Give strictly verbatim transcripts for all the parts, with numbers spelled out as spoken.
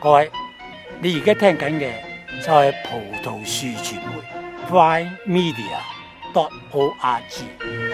各位，你而家聽緊嘅就係葡萄樹傳媒 prime media dot org。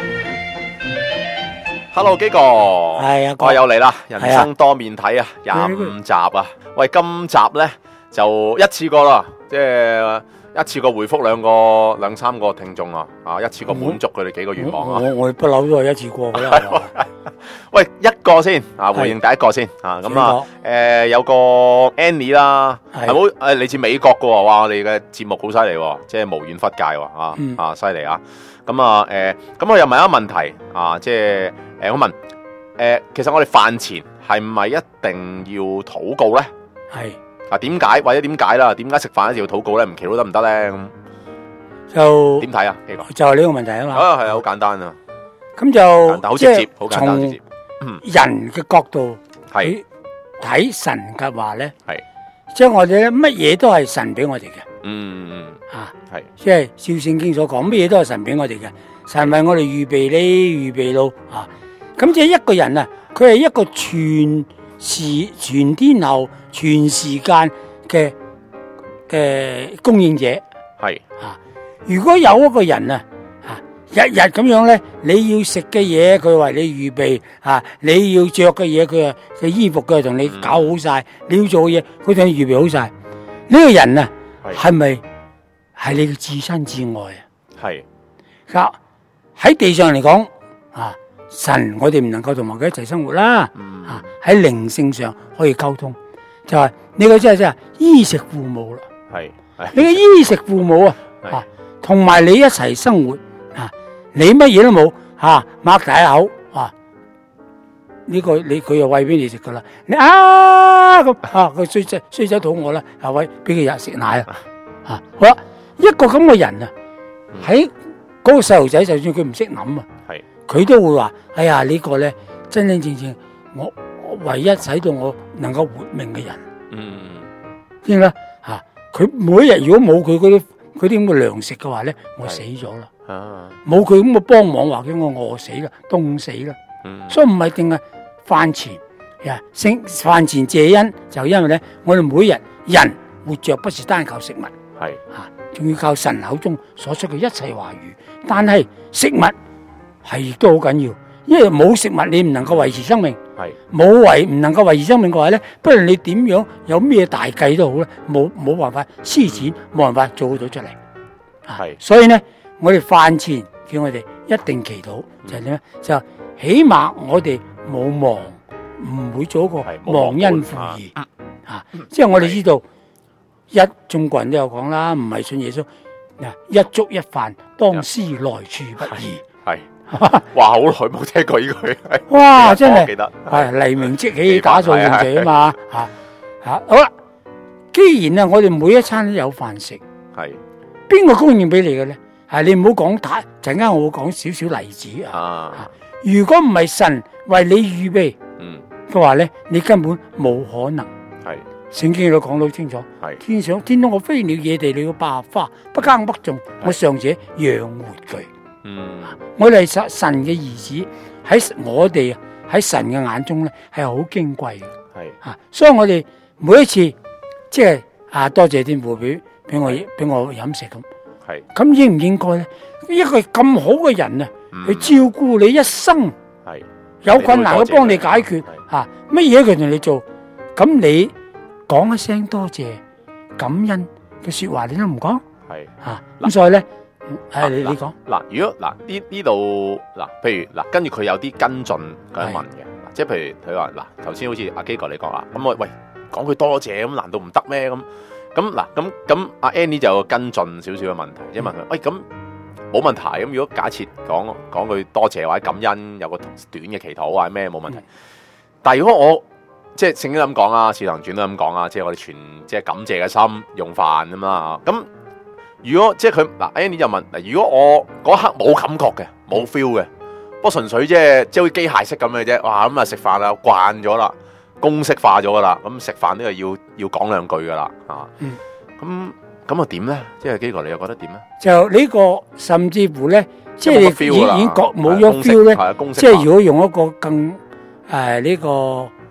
Hello， 基哥， 係啊， 我又嚟啦，人生多面睇啊，廿五集啊，喂，今集咧就一次過啦，即係一次過回覆兩個兩三個聽眾啊，啊，一次過滿足佢哋幾個願望啊， 我我不嬲都係一次過噶啦。 喂，一個先啊，回應第一個先啊，咁啊，誒，有個 Annie 啦，係冇誒嚟自美國噶喎，哇，我哋嘅節目好犀利喎，即係無遠弗屆喎，啊啊，犀利啊，咁啊，誒，咁我又問一個問題啊，即係誒，我問誒，其實我哋飯前係唔係一定要禱告咧？ 係啊，點解或者點解啦？點解食飯一定要禱告咧？唔祈禱得唔得咧？咁就點睇啊？呢個就係呢個問題啊嘛。 啊，係啊，好簡單啊。 咁就好直接，好簡單直接。 人嘅角度係睇神嘅話咧， 係即係我哋咧乜嘢都係神俾我哋嘅。 嗯嗯啊， 係即係照聖經所講，乜嘢都係神俾我哋嘅。神為我哋預備呢，預備路啊。咁即係一個人啊，佢係一個全時、全天候、全時間嘅嘅供應者。 係啊，如果有一個人啊。日日咁樣咧，你要食嘅嘢佢為你預備啊，你要着嘅嘢佢啊嘅衣服佢同你搞好晒，嗯、你要做嘅嘢佢同你預備好晒。呢、這個人啊，係咪係你嘅至親至愛啊？ 係， 咁喺地上嚟講啊，神我哋唔能夠同埋佢一齊生活啦。嗯、啊喺靈性上可以溝通，就係呢個真係真係衣食父母啦。 係， 你嘅衣食父母啊，啊同埋你一齊生活。你乜嘢都冇吓，擘大口啊！呢個你佢又餵俾你食噶啦，你啊咁啊，佢衰仔衰仔肚餓啦，啊喂，俾佢日食奶啊！啊，好啦，一個咁嘅人啊，喺嗰個細路仔，就算佢唔識諗啊，係佢都會話：哎呀，呢個咧真真正正我唯一使到我能夠活命嘅人。嗯，知唔知啊？吓，佢每一日如果冇佢嗰啲嗰啲咁嘅糧食嘅話咧，我死咗啦。冇佢咁嘅幫忙，或者我餓死啦、凍死啦，嗯、所以唔係定係飯前呀，聖飯前謝恩，就因為咧，我哋每日人活着不是單靠食物，係吓，仲要靠神口中所出嘅一切話語。但係食物係亦都好緊要，因為冇食物你唔能夠維持生命，係冇維唔能夠維持生命嘅話咧，不論你點樣有咩大計都好咧，冇冇辦法施展，冇辦法做到出嚟，係，所以咧。我哋飯前叫我哋一定祈禱，就係點咧？就起碼我哋冇忘，唔會做一個忘恩負義啊！即係我哋知道，一中國人都有講啦，唔係信耶穌嗱，一粥一飯，當思來處不易。係， 哇！好耐冇聽過呢句。 哇！真係，記得係黎明即起打掃完地啊嘛！吓吓，好啦，既然啊，我哋每一餐都有飯食，係邊個供應俾你嘅咧？係你唔好講太，陣間我會講少少例子啊。啊如果唔係神為你預備，嗯，嘅話咧，你根本冇可能。係聖經都講得好清楚。係天上天空我飛鳥野地裏嘅百合花，不耕不種，我尚且養活佢。嗯，我哋係神嘅兒子，喺我哋喺神嘅眼中咧係好矜貴嘅。係啊，所以我哋每一次即係啊，多謝天父俾俾我俾我飲食咁。咁應唔應該咧？一個咁好嘅人啊，嗯、去照顧你一生，係有困難佢幫你解決吓，乜嘢佢同你做，咁你講一聲多謝感恩嘅說話，你都唔講，係吓咁所以咧，誒你你講嗱，如果嗱呢呢度嗱，譬如嗱，跟住佢有啲跟進咁樣問嘅，即係譬如佢話嗱，頭先好似阿基哥你講啦，咁我喂講句多謝咁，難道唔得咩咁？咁嗱，咁咁阿 Annie 就有個跟進少少嘅問題，即係問佢，喂，咁冇問題，咁如果假設講講句多謝或者感恩，有個短嘅祈禱或者咩冇問題，嗯、但係如果我即係聖經咁講啊，《使徒行傳》都咁講啊，即係我哋全即係感謝嘅心用飯咁啦，咁如果即係佢嗱 Annie 就問，嗱，如果我嗰刻冇感覺嘅，冇 feel 嘅，不過純粹即係即係好似機械式咁嘅啫，哇咁啊食飯啦，慣咗啦。公式化咗噶啦，咁食飯都係要要講兩句噶啦，啊，咁咁啊點咧？即係基哥，你又覺得點咧？ 就呢個甚至乎咧，即係你已已經覺冇咗 feel 咧，即係如果用一個更誒呢個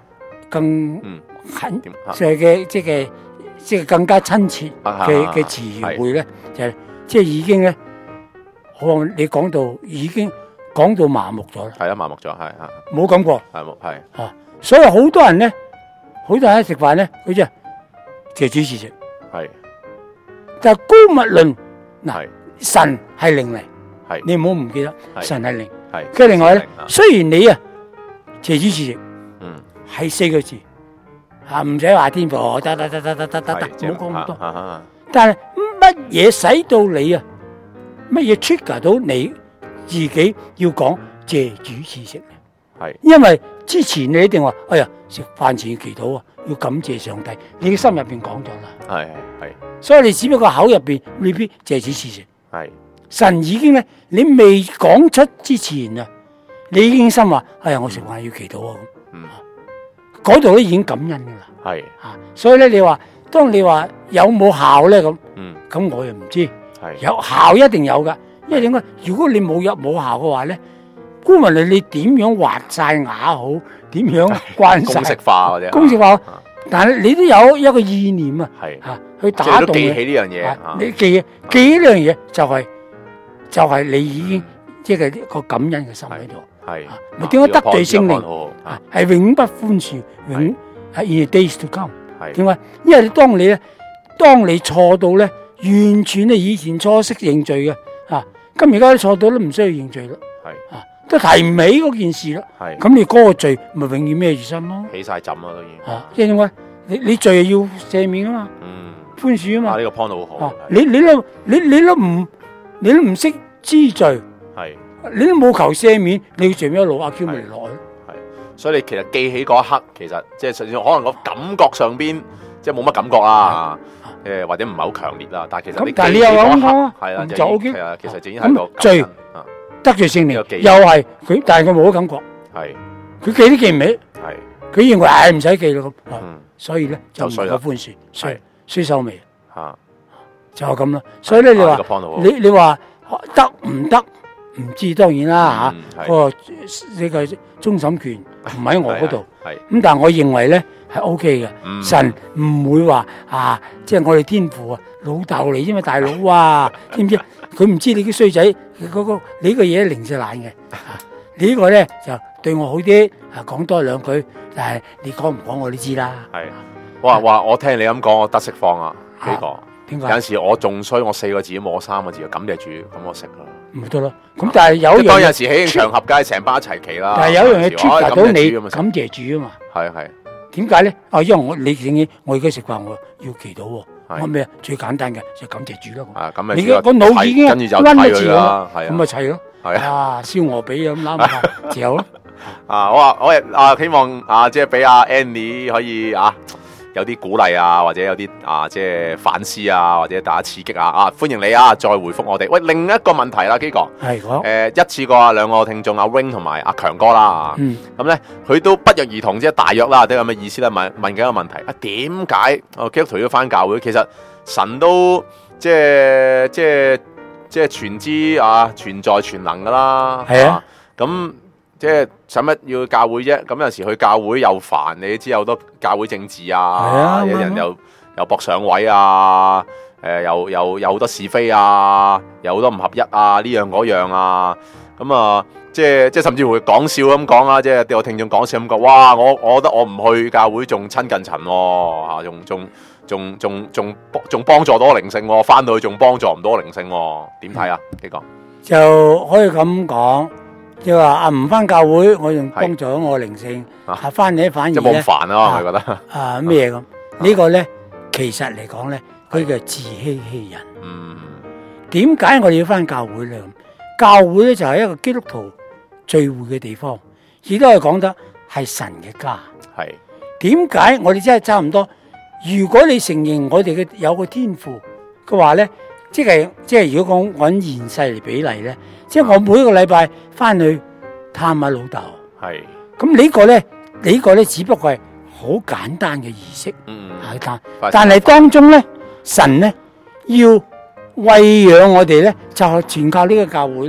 更嗯近點啊即係嘅即係即係更加親切嘅嘅詞彙咧，就係即係已經咧，我你講到已經講到麻木咗啦， 係啊，麻木咗，係啊， 冇感覺係冇係啊，所以好多人咧，好多人喺食飯咧，佢就謝主持食， 係但係高物論嗱係， 神係靈嚟， 係你唔好唔記得係神係靈。 係。 跟住另外咧靈，啊雖然你啊謝主持食嗯係四個字啊，唔使話天父得得得得得得得得， 係即係唔好講咁多。 啊啊啊但係乜嘢使到你啊？乜嘢 trigger 到你自己要講謝主持食咧？ 係因為之前你一定話，哎呀，食飯前要祈禱啊，要感謝上帝。你嘅心入邊講咗啦， 係係所以你只不過口入邊 repeat 謝主持食。 係神已經咧，你未講出之前啊，你已經心話，哎呀，我食飯要祈禱啊咁。 嗯嗰度咧已經感恩噶啦， 係啊，所以咧你話，當你話有冇效咧咁， 嗯咁我又唔知。 係有效一定有噶，因為點解？如果你冇入冇效嘅話咧，姑問你你點樣畫晒牙好，點樣關公式晒化或者公式化啊？ 但係你都有一個意念啊， 係嚇去即係你都記打動你。 起呢樣嘢啊啊你記記呢樣嘢就係就係你已經即係個感恩嘅心喺度。 係啊咪點解得罪聖靈靈啊，係永不寬恕，永係 in the days to come。 係點解？因為你當你咧，當你錯到咧，完全你以前錯識認罪嘅，啊，咁而家都錯到都唔需要認罪啦， 係啊，都提唔起嗰件事啦， 係咁你嗰個罪咪永遠孭住心咯， 起晒枕啊都已經啊，即係點解？你你罪係要赦免啊嘛， 嗯寬恕啊嘛， 啊呢個 point 好好啊，你你都你你都唔你都唔識知罪， 係你都冇求赦免，你要做咩一路阿 Q 咪嚟落去？ 係，所以你其實記起嗰一刻，其實即係實際可能個感覺上邊即係冇乜感覺啦，誒或者唔係好強烈啦，但係其實你咁但係你又記起嗰一咁講啊刻係啦， 就就已 OK 經其實其實就已經係個咁罪感恩啊， 得罪聖靈呢個記憶又係佢，但係佢冇感覺， 係佢記都記唔起。 係佢認為唉唔使記咯咁，啊嗯所以咧就唔就衰啦夠寬恕，衰係衰收尾嚇， 就係咁啦。所以咧你話啊呢個 point 好好你你話得唔得？唔知當然啦嚇， 嗯係嗰個呢個終審權唔喺我嗰度。 係咁但係我認為咧係 O K 嘅， 嗯神唔會話啊，即係我哋天父啊老豆嚟啫嘛，大佬啊，知唔知？佢唔知你啲衰仔，佢嗰個你個嘢零舍懶嘅，啊你呢個咧就對我好啲，啊講多兩句，但係你講唔講我都知啦。 係，哇哇！我聽你咁講，我得釋放啊，呢個點解？ 有陣時我仲衰，我四個字都冇，我三個字就感謝主，咁我食啦。 咪得咯。咁但係有一樣嘢， 即係當有時喜慶場合，梗係成班一齊企啦。 但係有一樣嘢有陣時哇 trigger 到感謝你主咁啊感謝主啊嘛。 係係點解咧？啊，因為我你正經，我而家食飯我要祈禱喎。 係我咩啊？最簡單嘅就感謝主咯。 啊，咁你啊， 嘅個腦已經跟住就溫睇一次啦佢啦，係咁咪啊， 砌咯。 係啊。 啊，燒鵝髀咁攬下，嚼咯。 啊，我話我係啊，希望啊，即係俾阿 Annie 可以啊，有啲鼓勵啊，或者有啲啊，即係反思啊，或者大家刺激啊，啊，歡迎你啊，再回覆我哋。喂，另一個問題啦，基哥， 係講。 誒、一次過啊，兩個聽眾阿 Wing 同埋阿強哥啦， 嗯。 咁咧佢都不約而同，即係大約啦，都有咁嘅意思啦，問問緊一個問題啊，點解我基督徒要翻教會？其實神都即係即係即係全知啊，存在全能噶啦， 係啊， 咁。即係使乜要教會啫？咁有時去教會又煩，你都知有好多教會政治啊， 啊有人又又搏上位啊，誒又又有好多是非啊，有好多唔合一啊，呢樣嗰樣啊，咁啊，即係即係甚至會講笑咁講啊，即係有聽眾講笑咁講，哇！我我覺得我唔去教會仲親近神喎，嚇，仲仲仲仲仲仲幫助到我靈性喎，翻到去仲幫助唔到我靈性喎，點睇啊？幾個？ 就可以咁講，即係話啊唔翻教會，我仲幫助咗我靈性，啊翻嚟反而即係冇咁咧煩啊，我係覺得。 啊咩咁？呢個咧其實嚟講咧，佢叫自欺欺人。 嗯， 點解我哋要翻教會咧？教會咧就係一個基督徒聚會嘅地方，亦都係講得係神嘅家。 係點解我哋真係差唔多？如果你承認我哋嘅有個天賦嘅話咧，即係即係如果講揾現世嚟比例咧，即係我每個禮拜翻去探下老豆。 係咁呢個咧，呢個咧只不過係好簡單嘅儀式， 嗯係但快但係當中咧，神咧要餵養我哋咧，就係全靠呢個教會啦。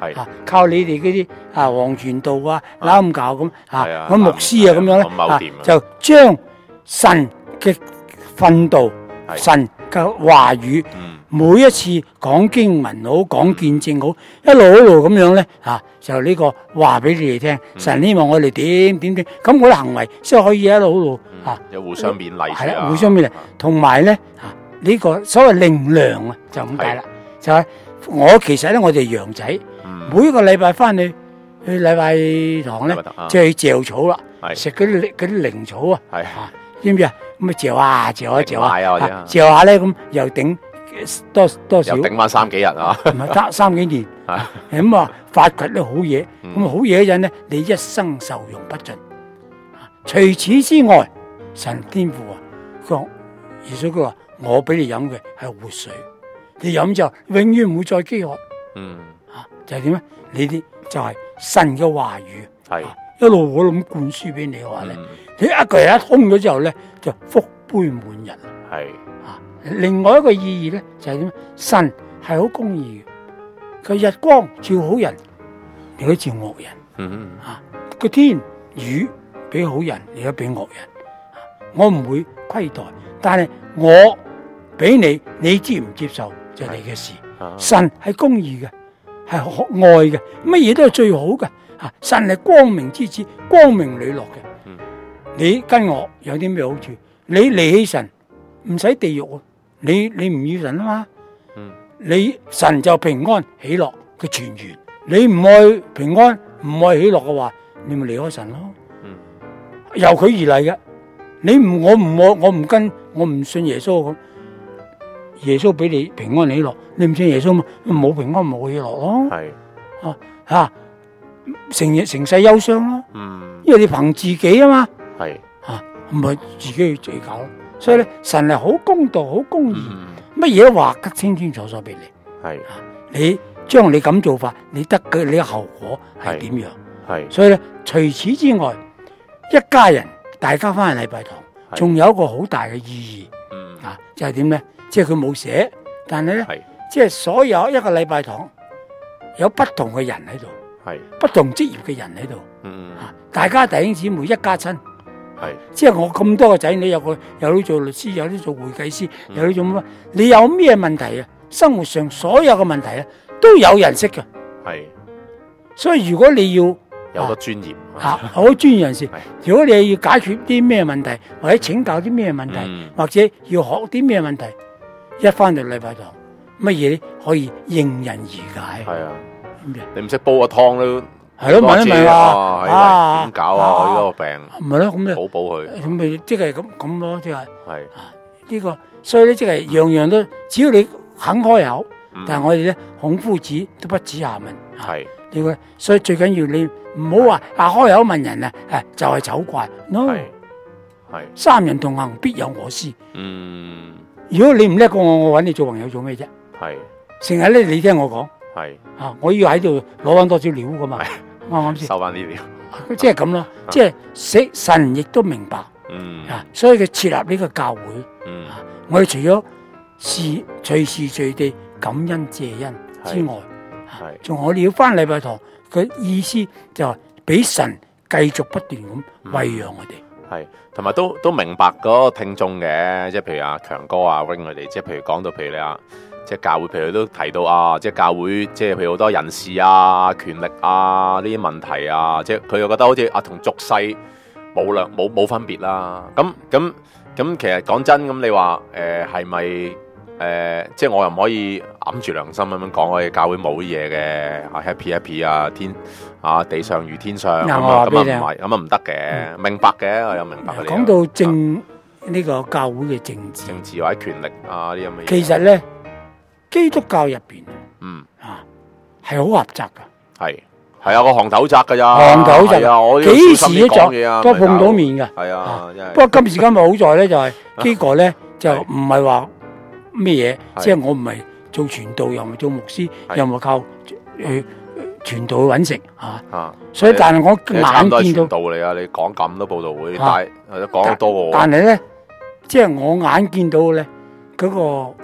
係啊，靠你哋嗰啲啊黃傳道啊、 啊欖教咁啊， 係啊咁牧師啊咁樣咁冇掂啊咧，就將神嘅訓導、 係神嘅話語。 嗯每一次講經文好，講見證好，一路一路咁樣咧，啊，就呢個話俾你哋聽。神希望我哋點點點，咁我啲行為先可以一路一路啊， 有互相勉勵係啦， 住啊， 互相勉勵，同埋咧啊，呢個所謂靈糧啊，就咁解啦。就係我其實咧，我哋羊仔嗯每一個禮拜翻去去禮拜堂咧禮拜堂啊， 就去嚼草啦， 係食嗰啲嗰啲靈草啊， 係啊，知唔知啊？咁啊嚼下嚼下嚼靈奶啊或者下啊， 嚼下咧咁又頂多多少又？頂翻三幾日啊， 唔係得三幾年， 係咁啊發掘啲好嘢， 嗯咁好嘢嗰陣咧，你一生受用不盡。除此之外，神天父啊，佢話耶穌佢話我俾你飲嘅係活水，你飲就永遠唔會再飢渴。 嗯啊，就係點咧？你啲就係神嘅話語， 係啊一路我咁灌輸俾你嘅話咧， 嗯你一個人一通咗之後咧，就福杯滿溢啦。 係啊，另外一個意義咧就係點？神係好公義嘅，佢日光照好人，亦都照惡人。 嗯啊，個天雨俾好人，亦都俾惡人。啊我唔會虧待，但係我俾你，你接唔接受就係你嘅事。 啊神係公義嘅，係可愛嘅，乜嘢都係最好嘅。啊，神係光明之子，光明磊落嘅。 嗯你跟我有啲咩好處？你離棄神唔使地獄啊！你你唔要神啊嘛？ 嗯你神就平安喜樂嘅泉源。你唔愛平安，唔愛喜樂嘅話，你咪離開神咯。 嗯由佢而嚟嘅。你唔我唔我我唔跟我唔信耶穌咁，耶穌俾你平安喜樂，你唔信耶穌嘛？冇平安冇喜樂咯。 係啊吓，成日成世憂傷咯， 嗯因為你憑自己啊嘛。 係啊，唔係自己去自己搞咯。所以咧，神係好公道、好公義， 嗯乜嘢都話得清清楚楚俾你。 係你將你咁做法，你得嘅你嘅後果係點樣？ 係所以咧，除此之外，一家人大家翻去禮拜堂， 係仲有一個好大嘅意嗯義啊，就係點咧？即係佢冇寫，但係咧， 係即係所有一個禮拜堂有不同嘅人喺度， 係不同職業嘅人喺度嗯啊，大家弟兄姊妹一家親。 係即係我咁多個仔女，有個有啲做律師，有啲做會計師， 嗯有啲做乜？你有咩問題啊？生活上所有嘅問題咧，都有人識嘅。 係所以如果你要有好多專業啊好專業人士係， 如果你要解決啲咩問題，或者請教啲咩問題， 嗯或者要學啲咩問題，一翻到禮拜堂，乜嘢咧可以迎刃而解。 係啊， 咁嘅你唔識煲個湯都係咯，問一問話啊， 啊點搞啊？我呢個病唔係咯，咁咧補補佢咁咪即係咁咁咯，即係。 係呢、個，所以咧即係樣樣都，只要你肯開口， 嗯但係我哋咧孔夫子都不恥下問， 係呢個，所以最緊要你唔好話啊開口問人啊，誒就係醜怪，no， 係係三人同行必有我師。 嗯如果你唔叻過我，我揾你做朋友做咩啫？ 係成日咧你聽我講係啊，我要喺度攞翻多少料噶嘛，啱唔啱先？ 收翻啲料即係咁咯，即係識神亦都明白嗯啊，所以佢設立呢個教會。 嗯我哋除咗是隨時隨地感恩謝恩之外， 係仲我哋要翻禮拜堂嘅意思就係俾神繼續不斷咁餵養我哋。 係，同埋都都明白嗰個聽眾嘅，即係譬如阿強哥啊 Wing 佢哋，即係譬如講到譬如你啊，即係教會，譬如都提到啊，即係教會，即係譬如好多人事啊、權力啊呢啲問題啊，即係佢又覺得好似啊同俗世冇兩冇冇分別啦。咁咁咁，其實講真，咁你話誒係咪誒？即係我又唔可以揞住良心咁樣講，我哋教會冇嘢嘅啊 happy happy 啊天啊地上如天上咁嗱啊， 我話俾你聽咁啊唔係，咁啊唔得嘅，明白嘅，我有明白佢哋講到政呢個教會嘅政治， 政治或者權力啊啲咁嘅嘢， 其實咧基督教入邊嗯啊係好狹窄噶， 係係啊個行頭窄噶咋， 行頭窄係啊，我要幾小心時都啲講嘢啊， 都碰到面嘅。 係啊，真係不過今時今日好在咧，就係基哥咧就係唔係話咩嘢， 係即係我唔係做傳道，又唔係做牧師， 係又唔係靠誒傳道去揾食啊。 啊， 所以但係我其實差唔多係傳眼見到， 道嚟啊，你講咁多報道會， 啊但係講得多過我， 但係咧，即係我眼見到咧嗰個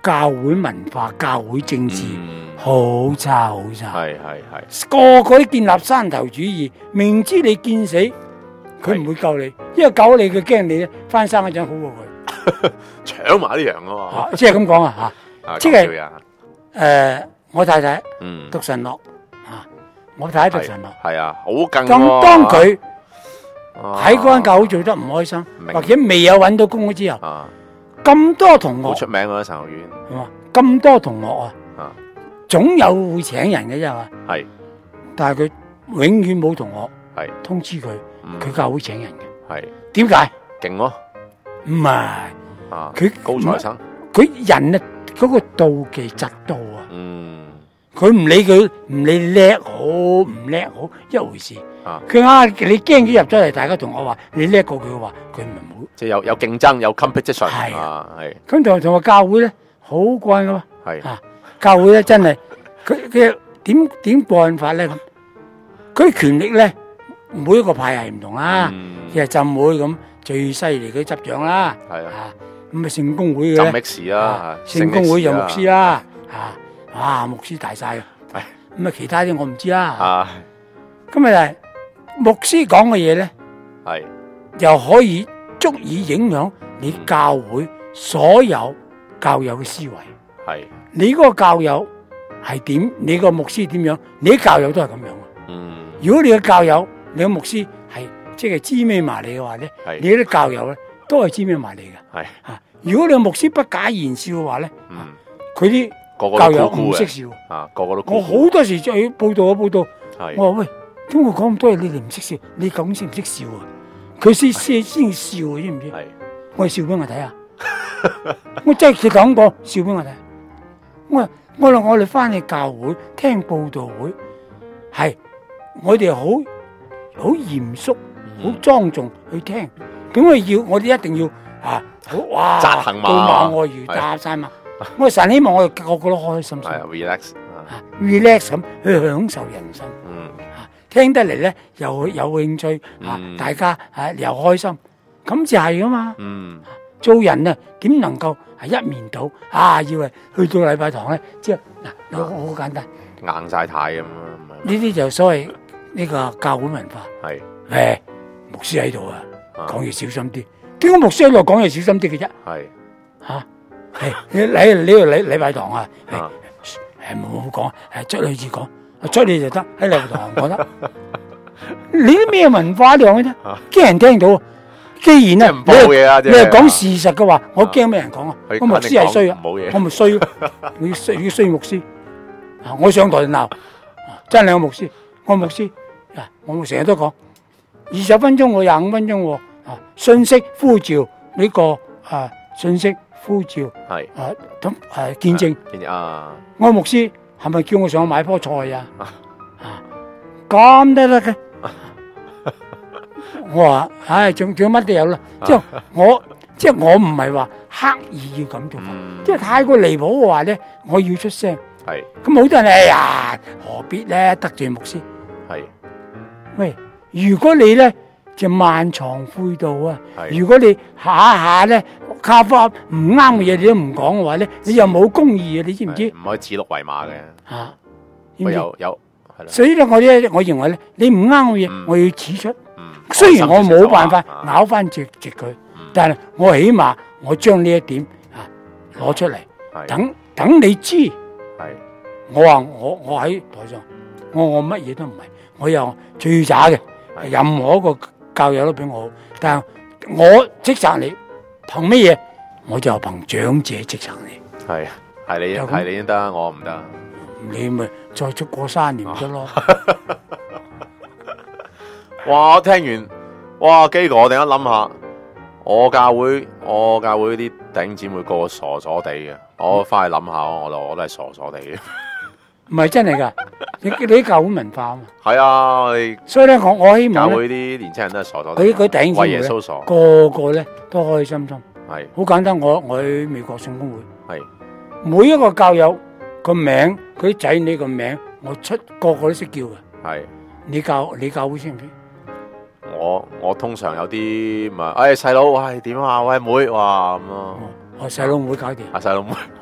教會文化、教會政治好、 嗯、 差好差。 係係係， 個個都建立山頭主義，明知你見死，佢唔會救你，因為救你佢驚你咧翻生嗰陣好過佢， 搶埋啲羊啊嘛。 啊即係咁講啊嚇，即係誒我太太嗯讀神學啊，我太太讀神學， 係啊，好勁喎。 咁當佢喺嗰間間教會做得唔開心， 明或者未有揾到工之後， 啊， 咁多同學好出名嗰啲神學院係嘛，咁多同學啊， 啊， 總有會請人嘅啫嘛。 係但係佢永遠冇同學係通知佢， 嗯佢教會請人嘅。 係點解？ 勁咯唔係啊， 佢高材生， 佢人啊嗰個妒忌嫉妒啊， 嗯佢唔理佢唔理叻好唔叻好一回事。 啊， 佢啊你驚咗入咗嚟，大家同我話你叻過佢嘅話，佢唔係冇。 即係有有競爭有 competition 係啊啊，係咁同同個教會咧好慣噶嘛。 係啊，教會咧真係佢佢點點辦法咧咁？佢啲權力咧每一個派系唔同啦， 嗯即係浸會咁最犀利嗰啲執長啦， 係啊， 啊咁啊聖公會嘅浸咧， X 啦， 聖公會就牧師啦， 啦，啊哇牧師大晒嘅， 係咁啊其他啲我唔知啦。 啊咁啊但係牧師講嘅嘢咧， 係又可以足以影響你教會所有教友嘅思維。 係你嗰個教友係點？你個牧師點樣？你啲教友都係咁樣嘅。 嗯如果你嘅教友，你嘅牧師係即係知咩埋你嘅話咧， 係你啲教友咧都係知咩埋你嘅。 係啊，如果你嘅牧師不假言笑嘅話咧， 嗯佢啲個個教友都酷酷嘅唔識笑。 啊，個個都酷我酷好多時去報道啊報道， 係我話喂，點解講咁多嘢你哋唔識笑？你究竟識唔識笑啊？佢先先先笑啊，知唔知？ 係我哋笑俾我睇下，我真係咁講，笑俾我睇。我話我話我哋翻去教會聽報道會，係我哋好好嚴肅、好莊重去聽。點解要我哋一定要啊？好哇！ 扎行馬到馬外如打晒馬。我神希望我哋個個都開開心心係啊，relax 啊， 啊，relax 咁去享受人生。 嗯啊，聽得嚟咧又有興趣啊， 嗯大家啊又開心，咁就係噶嘛。 嗯做人啊，點能夠係一面倒啊？以為去到禮拜堂咧，即係嗱，好好簡單， 硬晒太咁啊， 呢啲就所謂呢個教會文化。 係誒，牧師喺度啊， 啊講嘢小心啲。點解牧師喺度講嘢小心啲嘅啫？ 係嚇，係你喺呢個禮禮拜堂啊，係啊係冇好講，係出去至講，出去就得，喺禮拜堂講得。你啲咩文化你講嘅啫？驚人聽到。既然啊， 唔報嘢啊， 你係講事實嘅話，我驚咩人講啊？ 佢我牧師係衰啊， 冇嘢我咪衰咯，你衰你衰牧師啊！我上台就鬧，啊真係我牧師，我牧師啊！我成日都講二十分鐘，我廿五分鐘喎啊！信息呼召呢個啊，信息呼召係啊，咁誒見證。 見證啊， 我牧師係咪叫我上去買棵菜啊？啊咁得得嘅。我話，唉，仲仲有乜都有啦。即係我，即係我唔係話刻意要咁做法， 嗯即係太過離譜嘅話咧，我要出聲。 係咁好多人，哎呀，何必咧得罪牧師？ 係喂，如果你咧就漫藏悔道啊， 係如果你下下咧卡翻唔啱嘅嘢你都唔講嘅話咧，你又冇公義啊！你知唔知係唔可以指鹿為馬嘅， 啊？知不過唔知有有係啦， 所以咧，我咧，我認為咧，你唔啱嘅嘢嗯， 我要指出。 嗯， 雖然我冇辦法啊咬翻直直佢， 嗯但係我起碼我將呢一點啊攞出嚟， 係等等你知。 係我話我我喺台上，我我乜嘢都唔係，我有最渣嘅， 係任何一個教友都比我好，但係我職責你，憑乜嘢？我就憑長者職責你， 係係你就咁係你先得，我唔得。 你咪再出過三年得咯。 哇！我聽完，哇！基哥，我突然間諗下，我教會我教會啲弟兄姊妹個個傻傻地嘅，我翻去諗下，我就我都係傻傻地嘅。 唔係真係㗎，你你啲教會文化啊嘛。 係啊，我哋所以咧，我我希望咧， 教會啲年青人都係傻傻地， 佢佢弟兄姊為妹咧耶穌傻， 個個咧都開開心心。 係好簡單，我我喺美國聖公會， 係每一個教友個名，佢啲仔女個名，我出個個都識叫嘅。 係。 你教你教會識唔識？ 我我通常有啲咪，誒細佬，喂點啊，喂妹，哇咁咯， 我細佬唔會搞掂。 阿細佬妹，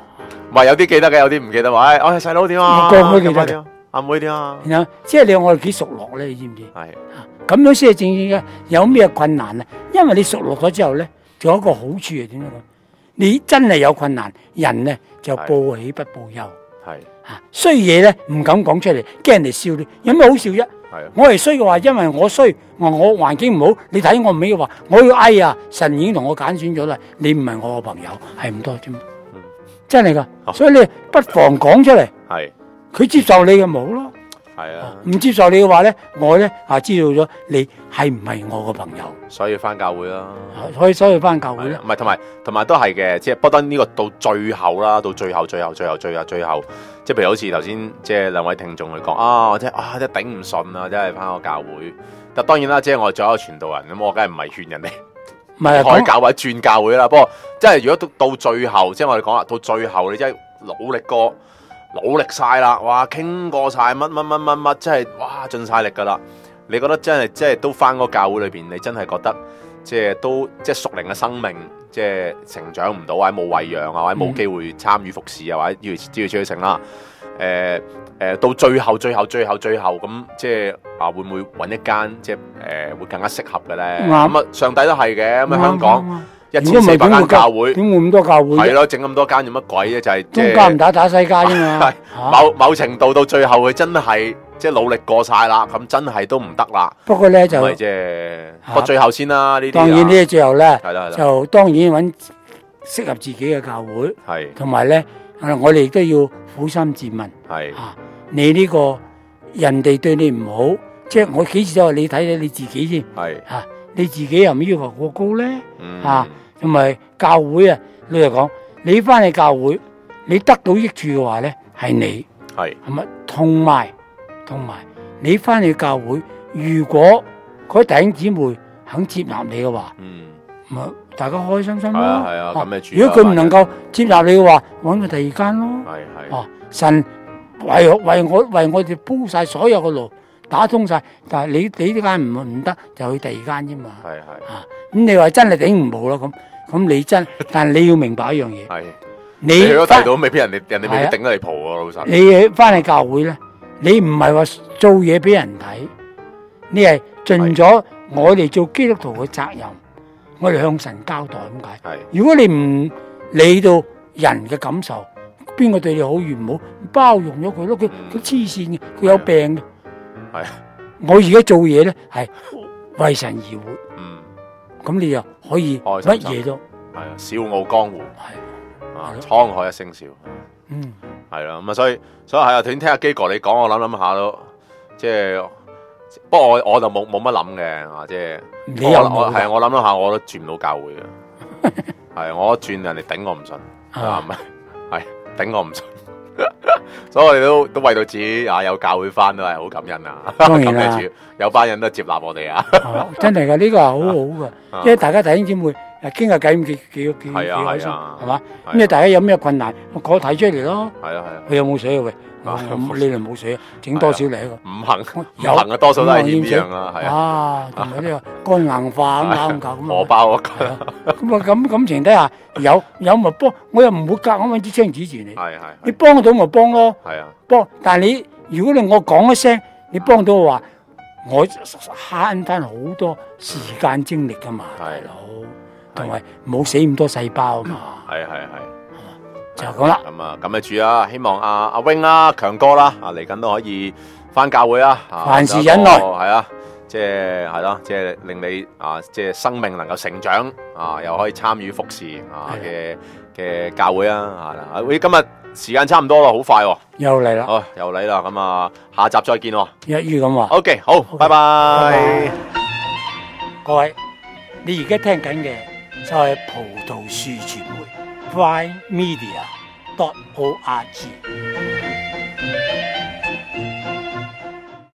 唔係有啲記得嘅，有啲唔記得。話誒，我係細佬點啊？ 個個記得點啊？阿妹點啊？ 然後即係你我哋幾熟絡咧，你知唔知？ 係咁樣先係正正嘅。有咩困難啊？因為你熟絡咗之後咧，仲有一個好處係點樣講？你真係有困難，人咧就報喜不報憂。 係啊，衰嘢咧唔敢講出嚟，驚人哋笑你。有咩好笑啫？ 係我係衰嘅話，因為我衰，我我環境唔好，你睇我唔起嘅話，我要哎呀，神已經同我揀選咗啦，你唔係我嘅朋友，係咁多啫嘛。 嗯， 真係噶，所以你不妨講出嚟。 係佢接受你嘅冇咯。 係啊， 唔接受你嘅話咧，我咧啊知道咗你係唔係我嘅朋友， 所以要翻教會啦。 可以所以翻教會咧。 唔係同埋同埋都係嘅，即係不單呢個到最後啦，到最後最後最後最後最後，即係譬如好似頭先即係兩位聽眾去講啊，我真係啊真係頂唔順啊，真係翻個教會。但當然啦，即係我作為一個傳道人咁，我梗係唔係勸人哋唔係開教會轉教會啦。不過即係如果到到最後，即係我哋講啦，到最後你真係努力過。努力晒啦，哇，傾過晒乜乜乜乜乜，真係哇盡晒力噶啦！你覺得真係即係都翻嗰教會裏邊，你真係覺得即係都即係屬靈嘅生命，即係成長唔到，或者冇餵養啊，或者冇機會參與服侍啊，或者要之類之類成啦。誒誒，到最後最後最後最後咁，即係啊會唔會揾一間即係誒會更加適合嘅咧？咁啊，上帝都係嘅，咁啊香港。一千四百間教會， 點會咁多教會？ 係咯，整咁多間做乜鬼啫？就係東家唔打打西家啫嘛。 某某程度到最後，佢真係即係努力過晒啦，咁真係都唔得啦。 不過咧就係即係，不過最後先啦呢啲。 當然呢啲最後咧， 係啦係啦， 就當然揾適合自己嘅教會。 係， 同埋咧，我哋亦都要苦心自問。 係啊，你呢個人哋對你唔好，即係我幾時都話你睇睇你自己先。 係啊，你自己又唔要求過高咧？ 嗯啊。同埋教會啊，你嚟講，你翻去教會，你得到益處嘅話咧，係你係係咪？同埋同埋，你翻去教會，如果嗰弟兄姊妹肯接納你嘅話， 嗯， 咪大家開開心心咯。 係啊係啊，咁嘅主。 如果佢唔能夠接納你嘅話，揾個第二間咯。 係係。 哦，神為為我為我哋鋪晒所有嘅路，打通晒，但係你你呢間唔唔得，就去第二間啫嘛。 係係。 啊，咁你話真係頂唔好咯咁。咁你真，但係你要明白一樣嘢。 係， 你去咗睇到未必人哋人哋未必頂得你蒲啊，老實。 你翻去教會咧，你唔係話做嘢俾人睇，你係盡咗我哋做基督徒嘅責任，我哋向神交代咁解。 係， 如果你唔理到人嘅感受，邊個對你好與唔好，包容咗佢咯。佢佢黐線嘅，佢有病嘅。 係， 我而家做嘢咧係為神而活。 嗯。 咁你就可以乜嘢都係啊，笑傲江湖係啊，滄海一聲笑， 嗯， 係啦，咁啊，所以所以係啊，頭先聽阿基哥你講，我諗諗下都即係，不過我我就冇冇乜諗嘅啊，即係你又冇係啊，我諗諗下，我都轉唔到教會嘅，係我一轉人哋頂我唔順，係咪？係頂我唔順。所以我哋都都為到自己啊有教會翻都係好感恩啊！ 當然啦， 有班人都接納我哋啊！ 真係噶，呢個係好好噶，因為大家弟兄姊妹誒傾下偈咁幾幾幾幾開心，係嘛？咁你大家有咩困難，我睇出嚟咯。 係啊係啊， 佢有冇水啊？喂，你哋冇水啊？整多少嚟一個？ 五行有行嘅多數都係呢樣啦，係啊，同埋呢個肝硬化咁搞咁搞咁。 荷包嗰個咁啊咁感情底下有有咪幫，我又唔會夾硬揾支槍指住你。 係係， 你幫到咪幫咯。 係啊， 幫，但係你如果你我講一聲，你幫到我話，我慳翻好多時間精力噶嘛，大佬，同埋冇死咁多細胞啊嘛。 係係係， 就咁啦。 咁啊，咁啊住啊，希望阿阿 wing 啦、強哥啦，啊嚟緊都可以翻教會啊。 凡事忍耐， 係啊，即係係咯，即係令你啊，即係生命能夠成長啊，又可以參與服侍啊嘅嘅教會啊。啊，喂，今日時間差唔多啦，好快喎。 又嚟啦。 哦，又嚟啦，咁啊，下集再見喎。 一於咁話。 OK，好，拜拜。 各位，你而家聽緊嘅就係葡萄樹傳媒 Fly Media dot O R G。